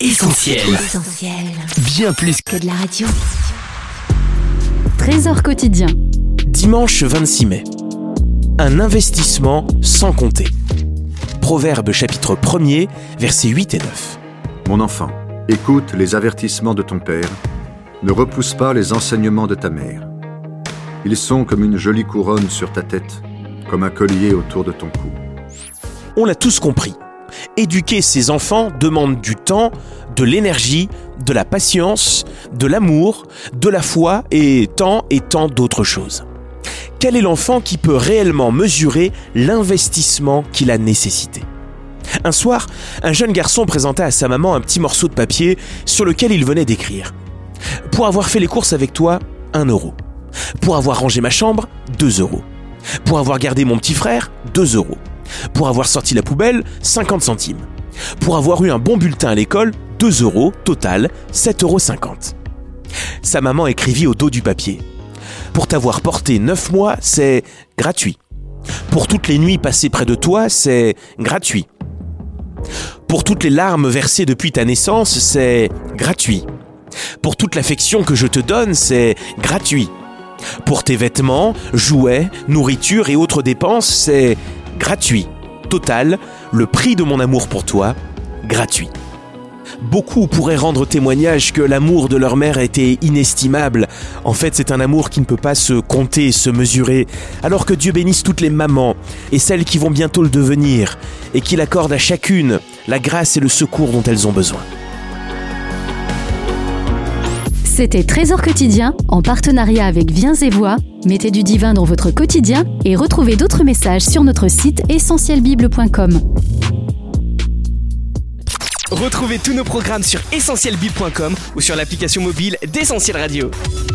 Essentiel. Bien plus que de la radio. Trésor quotidien. Dimanche 26 mai. Un investissement sans compter. Proverbe chapitre 1er, versets 8 et 9. Mon enfant, écoute les avertissements de ton père, ne repousse pas les enseignements de ta mère. Ils sont comme une jolie couronne sur ta tête, comme un collier autour de ton cou. On l'a tous compris. Éduquer ses enfants demande du temps, de l'énergie, de la patience, de l'amour, de la foi et tant d'autres choses. Quel est l'enfant qui peut réellement mesurer l'investissement qu'il a nécessité ? Un soir, un jeune garçon présenta à sa maman un petit morceau de papier sur lequel il venait d'écrire « Pour avoir fait les courses avec toi, 1 euro. Pour avoir rangé ma chambre, 2 euros. Pour avoir gardé mon petit frère, 2 euros. Pour avoir sorti la poubelle, 50 centimes. Pour avoir eu un bon bulletin à l'école, 2 euros, total, 7,50 euros. Sa maman écrivit au dos du papier « Pour t'avoir porté 9 mois, c'est gratuit. Pour toutes les nuits passées près de toi, c'est gratuit. Pour toutes les larmes versées depuis ta naissance, c'est gratuit. Pour toute l'affection que je te donne, c'est gratuit. Pour tes vêtements, jouets, nourriture et autres dépenses, c'est gratuit. Total, le prix de mon amour pour toi, gratuit. » Beaucoup pourraient rendre témoignage que l'amour de leur mère était inestimable. En fait, c'est un amour qui ne peut pas se compter, se mesurer. Alors que Dieu bénisse toutes les mamans et celles qui vont bientôt le devenir et qu'il accorde à chacune la grâce et le secours dont elles ont besoin. C'était Trésor quotidien en partenariat avec Viens et Voix. Mettez du divin dans votre quotidien et retrouvez d'autres messages sur notre site essentielbible.com. Retrouvez tous nos programmes sur essentielbible.com ou sur l'application mobile d'Essentiel Radio.